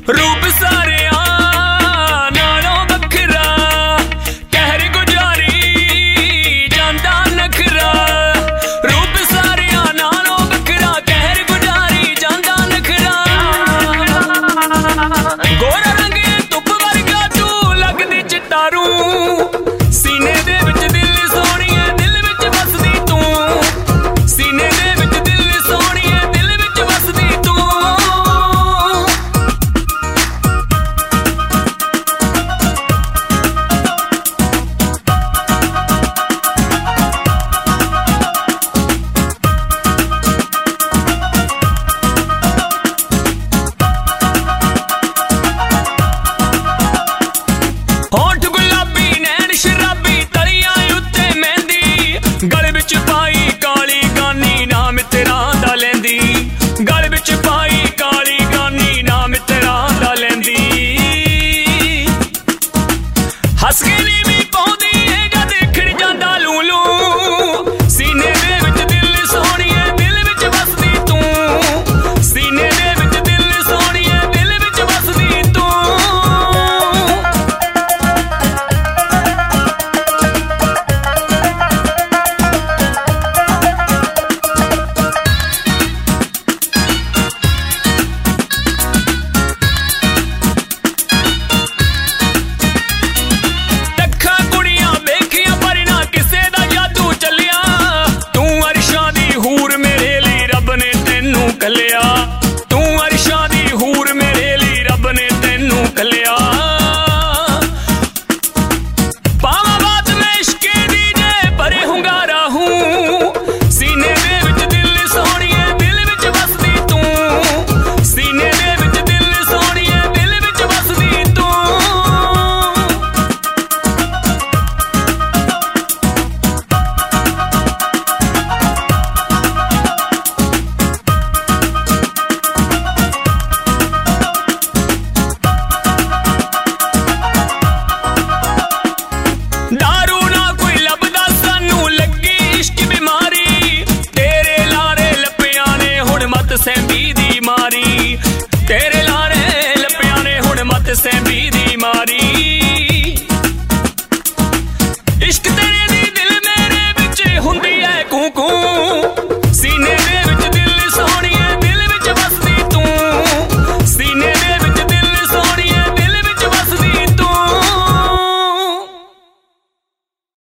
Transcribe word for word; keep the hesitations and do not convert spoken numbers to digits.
रूप सारिया नालों बखरा कहर गुजारी जांदा नखरा रूप सारिया नालों बखरा कहर गुजारी जांदा नखरा गोरा रंग धुप वर्गा तू लगदी चिट्टारू सीने दे विच दिल सोहणीए दिल विच वसदी तू सीने दे विच दिल सोहणीए दिल विच वसदी तू होठ गुलाबी नैन शराबी तलियां उत्ते मेहंदी गल विच पाई काली गानी नाम तेरा दा लैंदी गल विच पाई काली गानी नाम तेरा दा लैंदी हस के नी भी पाउंदी है जद खिड़ जांदा लूलू सीने दे विच दिल सोहणीए दिल विच वसदी तू सीने दे विच दिल सोहणीए दिल विच वसदी तू ਲੱਖਾਂ ਕੁੜੀਆਂ ਵੇਖੀਆਂ ਪਰ ਨਾ ਕਿਸੇ ਦਾ ਜਾਦੂ ਚੱਲਿਆ ਤੂੰ ਅਰਸ਼ਾਂ ਦੀ ਹੂਰ ਮੇਰੇ ਲਈ ਰੱਬ ਨੇ ਤੈਨੂੰ ਕੱਲਿਆ